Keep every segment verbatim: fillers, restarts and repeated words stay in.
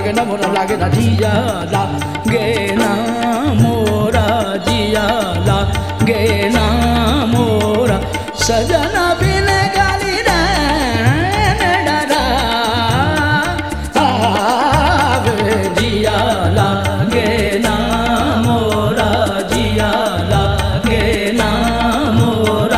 लागे ना मोरा लागे ना जिया लागे ना मोरा जिया लागे ना मोरा सजना बिन गाली रैन डरा आवे जिया लागे ना मोरा जिया लागे ना मोरा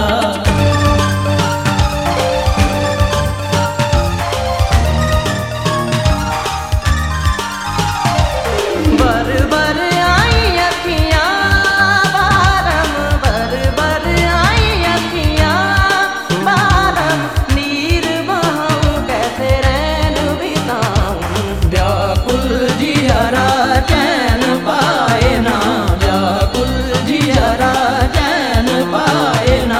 बर बर आई अखियाँ बारम बर बर आई अखियाँ बारम नीर बहाऊं कैसे रैन बिताऊं व्याकुल जियरा चैन पाए ना व्याकुल जियरा चैन पाए ना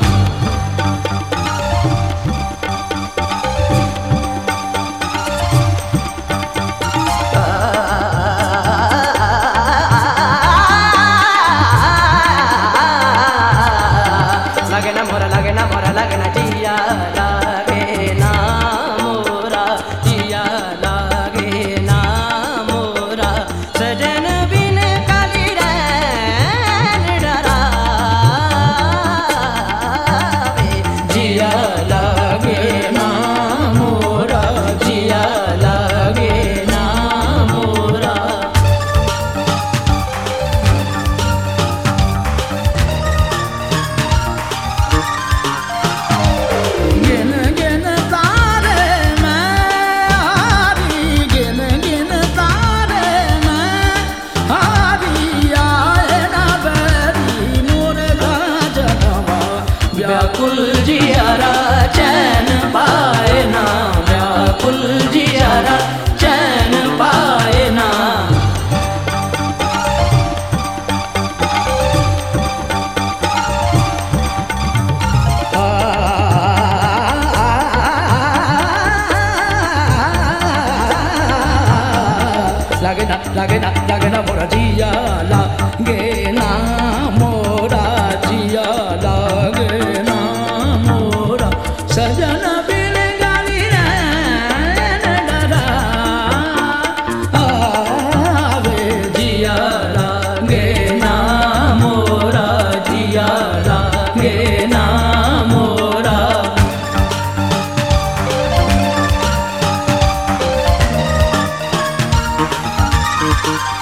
लागे ना मोरा लागे ना मोरा लागे ना जिया लागे ना मोरा जिया लागे ना मोरा सजन बिन काली रैन डरा जिया लागे ना मोरा जिया लागे ना मोरा गिन गिन तारे मैं हारी गिन गिन तारे मैं हारी आए ना बैरी मुर्गा जनवा व्याकुल जियरा चैन पाए ना व्याकुल जियरा चैन पाए ना लागे ना लागे ना लागे ना मोरा जिया लागे ना मोरा जिया लागे ना मोरा सजना बिन गाली रैन डरा आवे जिया लागे ना मोरा जिया लागे ना मोरा Thank you.